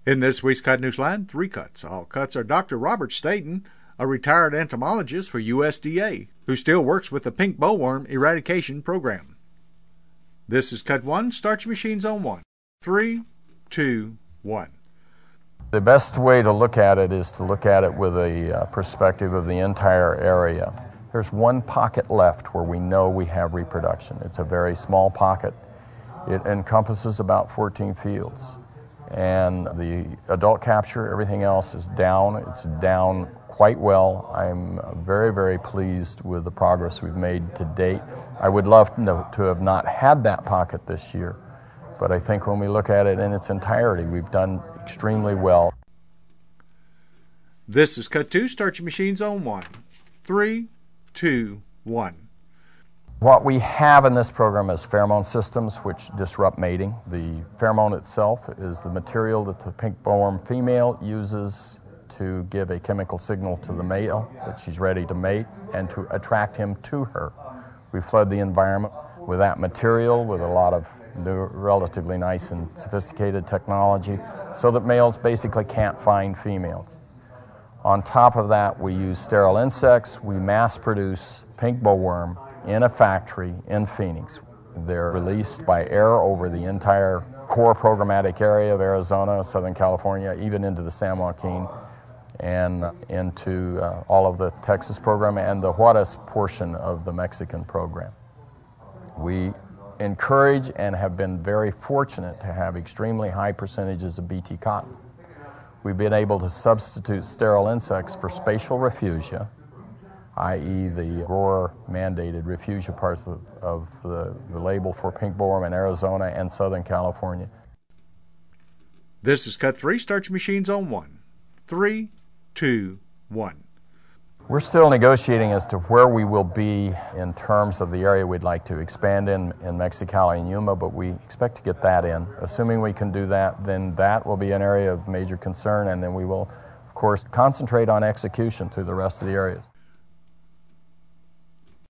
In this week's Cut Newsline, 3 cuts. All cuts are Dr. Robert Staten, a retired entomologist for USDA, who still works with the pink bollworm eradication program. This is Cut 1, Start Your Machines on 1. 3, 2, 1. The best way to look at it is to look at it with a perspective of the entire area. There's one pocket left where we know we have reproduction. It's a very small pocket. It encompasses about 14 fields. And the adult capture, everything else is down. It's down quite well. I'm very, very pleased with the progress we've made to date. I would love to have not had that pocket this year, but I think when we look at it in its entirety, we've done extremely well. This is Cut 2, Start Your Machines on 1. 3, 2, 1. What we have in this program is pheromone systems which disrupt mating. The pheromone itself is the material that the pink bollworm female uses to give a chemical signal to the male that she's ready to mate and to attract him to her. We flood the environment with that material with a lot of new, relatively nice and sophisticated technology so that males basically can't find females. On top of that, we use sterile insects. We mass produce pink bollworm in a factory in Phoenix. They're released by air over the entire core programmatic area of Arizona, Southern California, even into the San Joaquin, and into all of the Texas program and the Juarez portion of the Mexican program. We encourage and have been very fortunate to have extremely high percentages of BT cotton. We've been able to substitute sterile insects for spatial refugia, i.e. the grower-mandated refugia parts of the label for pink bollworm in Arizona and Southern California. This is Cut 3, Start Your Machines on 1. 3, 2, 1. We're still negotiating as to where we will be in terms of the area we'd like to expand in Mexicali and Yuma, but we expect to get that in. Assuming we can do that, then that will be an area of major concern, and then we will, of course, concentrate on execution through the rest of the areas.